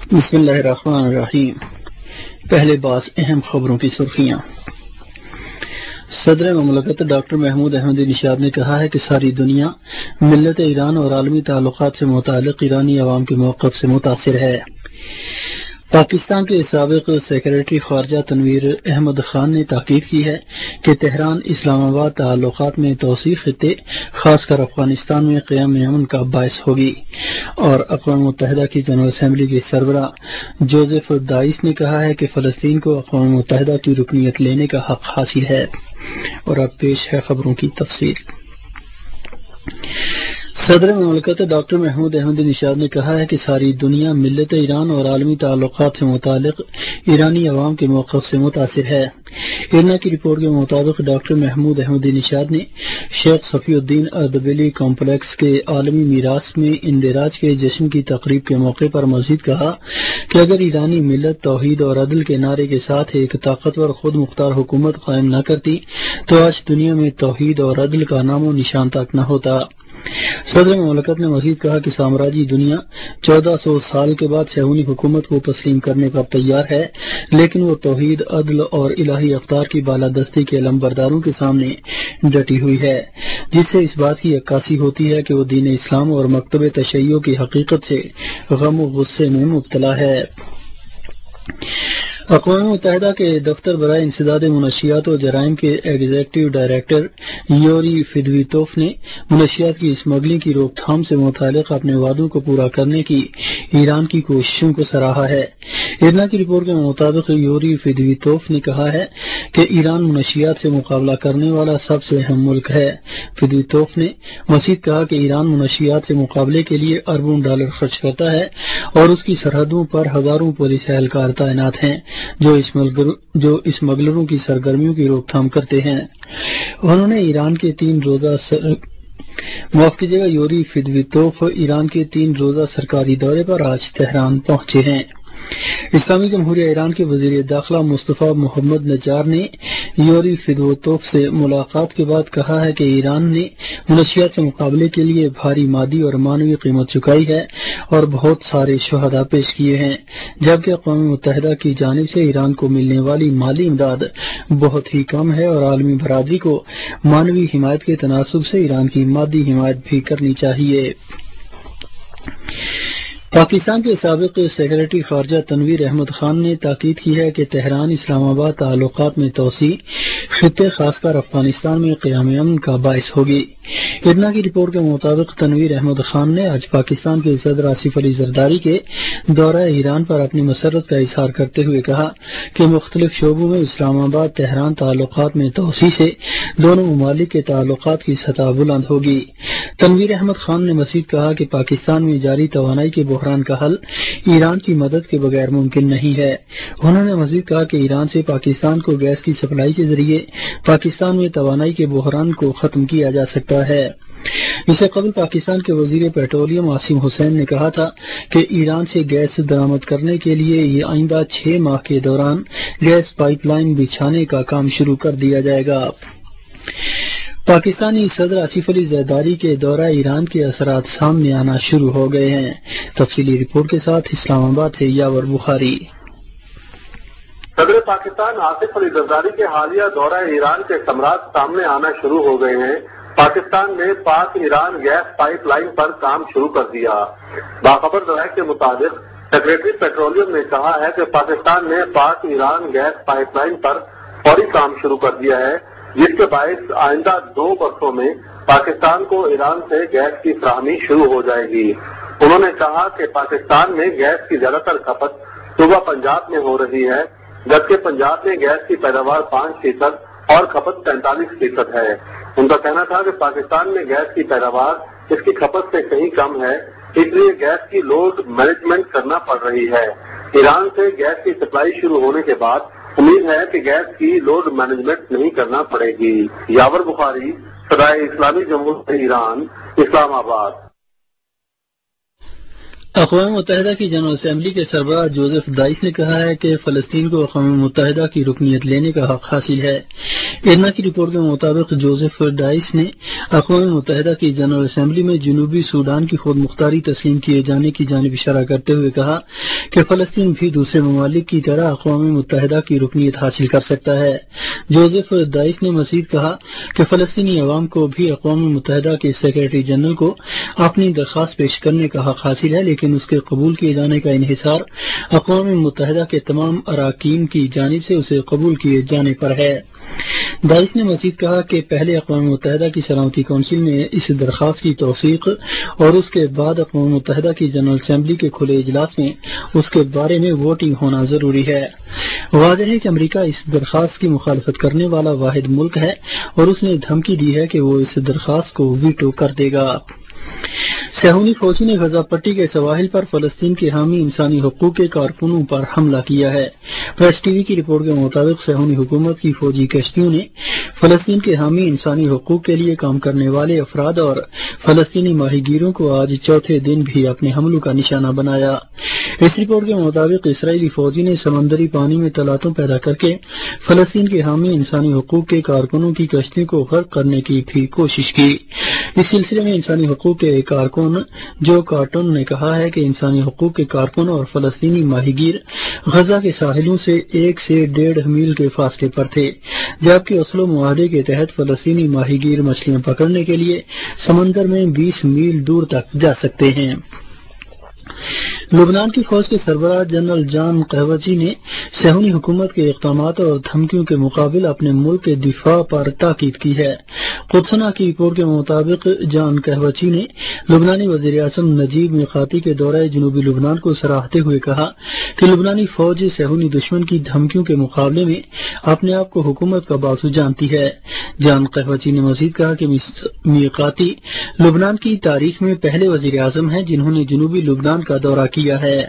بسم اللہ الرحمن الرحیم۔ پہلے بعض اہم خبروں کی سرخیاں۔ صدر مملکت ڈاکٹر محمود احمدی نژاد نے کہا ہے کہ ساری دنیا ملت ایران اور عالمی تعلقات سے متعلق ایرانی عوام کے موقف سے متاثر ہے۔ پاکستان کے سابق سیکریٹری خارجہ تنویر احمد خان نے تاکید کی ہے کہ تہران اسلام آباد تعلقات میں توسیع خطے خاص کر افغانستان میں قیام امن کا باعث ہوگی، اور اقوام متحدہ کی جنرل اسمبلی کے سربراہ جوزف دائس نے کہا ہے کہ فلسطین کو اقوام متحدہ کی رکنیت لینے کا حق حاصل ہے۔ اور اب پیش ہے خبروں کی تفصیل۔ صدر مملکت ڈاکٹر محمود احمدی نژاد نے کہا ہے کہ ساری دنیا ملت ایران اور عالمی تعلقات سے متعلق ایرانی عوام کے موقف سے متاثر ہے۔ ارنا کی رپورٹ کے مطابق ڈاکٹر محمود احمدی نژاد نے شیخ صفی الدین اردبیلی کمپلیکس کے عالمی میراث میں اندراج کے جشن کی تقریب کے موقع پر مزید کہا کہ اگر ایرانی ملت توحید اور عدل کے نعرے کے ساتھ ایک طاقتور خود مختار حکومت قائم نہ کرتی تو آج دنیا میں توحید اور عدل کا نام و نشان تک نہ ہوتا۔ صدر مملکت نے مزید کہا کہ سامراجی دنیا 1400 سال کے بعد صہیونی حکومت کو تسلیم کرنے پر تیار ہے، لیکن وہ توحید، عدل اور الہی اقدار کی بالادستی کے علمبرداروں کے سامنے ڈٹی ہوئی ہے، جس سے اس بات کی عکاسی ہوتی ہے کہ وہ دین اسلام اور مکتب تشیع کی حقیقت سے غم و غصے میں مبتلا ہے۔ اقوام متحدہ کے دفتر برائے انسداد منشیات و جرائم کے ایگزیکٹو ڈائریکٹر یوری فیدویتوف نے منشیات کی اسمگلنگ کی روک تھام سے متعلق اپنے وعدوں کو پورا کرنے کی ایران کی کوششوں کو سراہا ہے۔ ارنا کی رپورٹ کے مطابق یوری فیدویتوف نے کہا ہے کہ ایران منشیات سے مقابلہ کرنے والا سب سے اہم ملک ہے۔ فیدویتوف نے مزید کہا کہ ایران منشیات سے مقابلے کے لیے اربوں ڈالر خرچ کرتا ہے اور اس کی سرحدوں پر ہزاروں پولیس اہلکار تعینات ہیں جو اسمگلروں کی سرگرمیوں کی روک تھام کرتے ہیں۔ انہوں نے ایران کے 3 روزہ معاف کیجیے گا یوری فیدویتوف ایران کے 3 روزہ سرکاری دورے پر آج تہران پہنچے ہیں۔ اسلامی جمہوریہ ایران کے وزیر داخلہ مصطفیٰ محمد نجار نے یوری فیدویتوف سے ملاقات کے بعد کہا ہے کہ ایران نے منشیات سے مقابلے کے لیے بھاری مادی اور معنوی قیمت چکائی ہے اور بہت سارے شہداء پیش کیے ہیں، جبکہ اقوام متحدہ کی جانب سے ایران کو ملنے والی مالی امداد بہت ہی کم ہے اور عالمی برادری کو معنوی حمایت کے تناسب سے ایران کی مادی حمایت بھی کرنی چاہیے۔ پاکستان کے سابق سیکریٹری خارجہ تنویر احمد خان نے تاکید کی ہے کہ تہران اسلام آباد تعلقات میں توسیع خطے خاص کر افغانستان میں قیام امن کا باعث ہوگی۔ ارنا کی رپورٹ کے مطابق تنویر احمد خان نے آج پاکستان کے صدر آصف علی زرداری کے دورہ ایران پر اپنی مسرت کا اظہار کرتے ہوئے کہا کہ مختلف شعبوں میں اسلام آباد تہران تعلقات میں توسیع سے دونوں ممالک کے تعلقات کی سطح بلند ہوگی۔ تنویر احمد خان نے مزید کہا کہ پاکستان میں جاری توانائی کے بحران کا حل ایران کی مدد کے بغیر ممکن نہیں ہے۔ انہوں نے مزید کہا کہ ایران سے پاکستان کو گیس کی سپلائی کے ذریعے پاکستان میں توانائی کے بحران کو ختم کیا جا سکتا ہے۔ اس سے قبل پاکستان کے وزیر پیٹرولیم عاصم حسین نے کہا تھا کہ ایران سے گیس درآمد کرنے کے لیے یہ آئندہ 6 ماہ کے دوران گیس پائپ لائن بچھانے کا کام شروع کر دیا جائے گا۔ پاکستانی صدر آصف علی زرداری کے دورہ ایران کے اثرات سامنے آنا شروع ہو گئے ہیں۔ تفصیلی رپورٹ کے ساتھ اسلام آباد سے یاور بخاری۔ صدر پاکستان آصف علی زرداری کے حالیہ دورہ ایران کے ثمرات سامنے آنا شروع ہو گئے ہیں۔ پاکستان نے Pak Iran gas pipeline پر کام شروع کر دیا۔ باخبر ذرائع کے مطابق سیکریٹری پیٹرولیم نے کہا ہے کہ پاکستان نے Pak Iran gas pipeline پر فوری کام شروع کر دیا ہے، جس کے باعث آئندہ 2 برسوں میں پاکستان کو ایران سے گیس کی فراہمی شروع ہو جائے گی۔ انہوں نے کہا کہ پاکستان میں گیس کی زیادہ تر کھپت صوبہ پنجاب میں ہو رہی ہے، جبکہ پنجاب میں گیس کی پیداوار 5% اور کھپت 45% ہے۔ ان کا کہنا تھا کہ پاکستان میں گیس کی پیداوار اس کی کھپت سے کہیں کم ہے، اس لیے گیس کی لوڈ مینجمنٹ کرنا پڑ رہی ہے۔ ایران سے گیس کی سپلائی شروع ہونے کے بعد امید ہے کہ گیس کی لوڈ مینجمنٹ نہیں کرنا پڑے گی۔ یاور بخاری، صدائے اسلامی جمہوریہ ایران، اسلام آباد۔ اقوام متحدہ کی جنرل اسمبلی کے سربراہ جوزف دائس نے کہا ہے کہ فلسطین کو اقوام متحدہ کی رکنیت لینے کا حق حاصل ہے۔ ایرنا کی رپورٹ کے مطابق جوزف ڈائس نے اقوام متحدہ کی جنرل اسمبلی میں جنوبی سوڈان کی خود مختاری تسلیم کیے جانے کی جانب اشارہ کرتے ہوئے کہا کہ فلسطین بھی دوسرے ممالک کی طرح اقوام متحدہ کی رکنیت حاصل کر سکتا ہے۔ جوزف ڈائس نے مزید کہا کہ فلسطینی عوام کو بھی اقوام متحدہ کے سیکرٹری جنرل کو اپنی درخواست پیش کرنے کا حق حاصل ہے، لیکن اس کے قبول کیے جانے کا انحصار اقوام متحدہ کے تمام اراکین کی جانب سے اسے قبول کیے جانے پر ہے۔ دائس نے مزید کہا کہ پہلے اقوام متحدہ کی سلامتی کونسل میں اس درخواست کی توثیق اور اس کے بعد اقوام متحدہ کی جنرل اسمبلی کے کھلے اجلاس میں اس کے بارے میں ووٹنگ ہونا ضروری ہے۔ واضح ہے کہ امریکہ اس درخواست کی مخالفت کرنے والا واحد ملک ہے اور اس نے دھمکی دی ہے کہ وہ اس درخواست کو ویٹو کر دے گا۔ صہیونی فوجی نے غزہ پٹی کے سواحل پر فلسطین کے حامی انسانی حقوق کے کارکنوں پر حملہ کیا ہے۔ پریس ٹی وی کی رپورٹ کے مطابق صہیونی حکومت کی فوجی کشتیوں نے فلسطین کے حامی انسانی حقوق کے لیے کام کرنے والے افراد اور فلسطینی ماہی گیروں کو آج چوتھے دن بھی اپنے حملوں کا نشانہ بنایا۔ اس رپورٹ کے مطابق اسرائیلی فوجی نے سمندری پانی میں تلاتم پیدا کر کے فلسطین کے حامی انسانی حقوق کے کارکنوں کی کشتیوں کو غرق کرنے کی بھی کوشش کی۔ اس سلسلے میں انسانی حقوق کے کارکن جو کارٹون نے کہا ہے کہ انسانی حقوق کے کارکن اور فلسطینی ماہی گیر غزہ کے ساحلوں سے 1 سے 1.5 میل کے فاصلے پر تھے، جبکہ اوسلو معاہدے کے تحت فلسطینی ماہی گیر مچھلیاں پکڑنے کے لیے سمندر میں 20 میل دور تک جا سکتے ہیں۔ لبنان کی فوج کے سربراہ جنرل جان قہوچی نے صہیونی حکومت کے اقدامات اور دھمکیوں کے مقابل اپنے ملک کے دفاع پر تاکید کی ہے۔ قدسنا کی رپورٹ کے مطابق جان قہوچی نے لبنانی وزیر اعظم نجیب میقاتی کے دورہ جنوبی لبنان کو سراہتے ہوئے کہا کہ لبنانی فوج صہیونی دشمن کی دھمکیوں کے مقابلے میں اپنے آپ کو حکومت کا بازو جانتی ہے۔ جان قہوچی نے مزید کہا کہ میقاتی لبنان کی تاریخ میں پہلے وزیر اعظم ہیں جنہوں نے جنوبی لبنان کا دورہ کیا ہے۔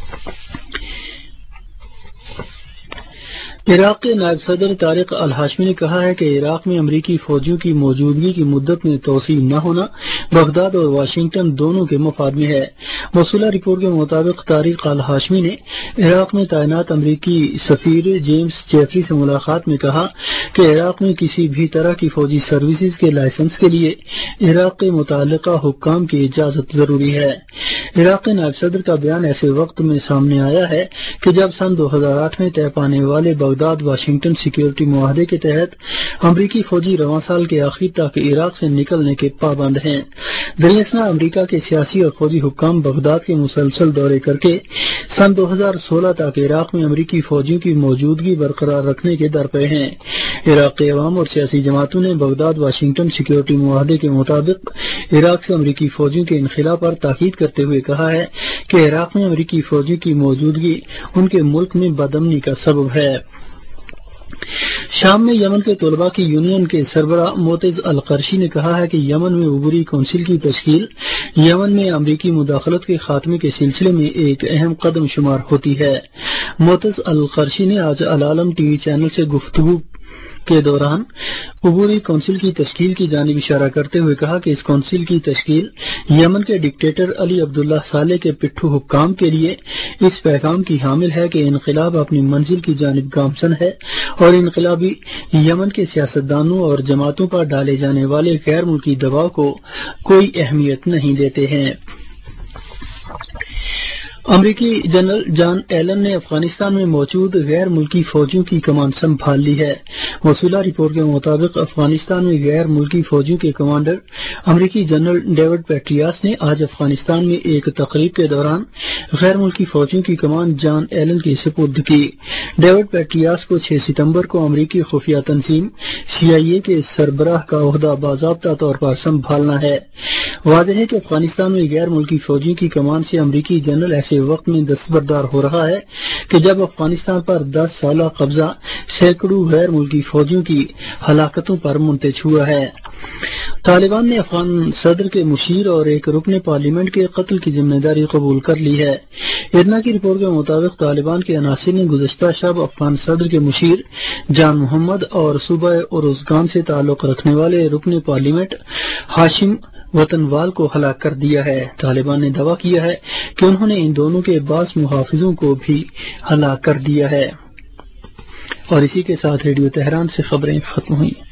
عراق کے نائب صدر طارق الہاشمی نے کہا ہے کہ عراق میں امریکی فوجیوں کی موجودگی کی مدت میں توسیع نہ ہونا بغداد اور واشنگٹن دونوں کے مفاد میں ہے۔ موصولہ رپورٹ کے مطابق طارق الہاشمی نے عراق میں تعینات امریکی سفیر جیمز جیفری سے ملاقات میں کہا کہ عراق میں کسی بھی طرح کی فوجی سروسز کے لائسنس کے لیے عراق کے متعلقہ حکام کی اجازت ضروری ہے۔ عراق کے نائب صدر کا بیان ایسے وقت میں سامنے آیا ہے کہ جب سن 2008 میں طے پانے والے بغداد واشنگٹن سیکیورٹی معاہدے کے تحت امریکی فوجی رواں سال کے آخر تک عراق سے نکلنے کے پابند ہیں۔ دریاسنا امریکہ کے سیاسی اور فوجی حکام بغداد کے مسلسل دورے کر کے سن 2016 تک عراق میں امریکی فوجیوں کی موجودگی برقرار رکھنے کے درپے ہیں۔ عراق کے عوام اور سیاسی جماعتوں نے بغداد واشنگٹن سیکیورٹی معاہدے کے مطابق عراق سے امریکی فوجیوں کے انخلا پر تاکید کرتے ہوئے کہا ہے کہ عراق میں امریکی فوجیوں کی موجودگی ان کے ملک میں بدامنی کا سبب ہے۔ شام میں یمن کے طلباء کی یونین کے سربراہ معتز القرشی نے کہا ہے کہ یمن میں عبوری کونسل کی تشکیل یمن میں امریکی مداخلت کے خاتمے کے سلسلے میں ایک اہم قدم شمار ہوتی ہے۔ معتز القرشی نے آج العالم ٹی وی چینل سے گفتگو کے دوران عبوری کونسل کی تشکیل کی جانب اشارہ کرتے ہوئے کہا کہ اس کونسل کی تشکیل یمن کے ڈکٹیٹر علی عبداللہ صالح کے پٹھو حکام کے لیے اس پیغام کی حامل ہے کہ انقلاب اپنی منزل کی جانب گامزن ہے اور انقلابی یمن کے سیاستدانوں اور جماعتوں پر ڈالے جانے والے غیر ملکی دباؤ کو کوئی اہمیت نہیں دیتے ہیں۔ امریکی جنرل جان ایلن نے افغانستان میں موجود غیر ملکی فوجیوں کی کمان سنبھال لی ہے۔ موصولہ رپورٹ کے مطابق افغانستان میں غیر ملکی فوجیوں کے کمانڈر امریکی جنرل ڈیوڈ پیٹریاس نے آج افغانستان میں ایک تقریب کے دوران غیر ملکی فوجیوں کی کمان جان ایلن کی سپرد کی۔ ڈیوڈ پیٹریاس کو 6 ستمبر کو امریکی خفیہ تنظیم CIA کے سربراہ کا عہدہ باضابطہ طور پر سنبھالنا ہے۔ واضح ہے کہ افغانستان میں غیر ملکی فوجیوں کی کمان سے امریکی جنرل ایسے وقت میں دستبردار ہو رہا ہے کہ جب افغانستان پر 10 سالہ قبضہ سینکڑوں غیر ملکی فوجیوں کی ہلاکتوں پر منتج ہوا ہے۔ طالبان نے افغان صدر کے مشیر اور ایک رکن پارلیمنٹ کے قتل کی ذمہ داری قبول کر لی ہے۔ ارنا کی رپورٹ کے مطابق طالبان کے عناصر نے گزشتہ شب افغان صدر کے مشیر جان محمد اور صوبہ اروزگان سے تعلق رکھنے والے رکن پارلیمنٹ ہاشم وطنوال کو ہلاک کر دیا ہے۔ طالبان نے دعویٰ کیا ہے کہ انہوں نے ان دونوں کے بعض محافظوں کو بھی ہلاک کر دیا ہے۔ اور اسی کے ساتھ ریڈیو تہران سے خبریں ختم ہوئیں۔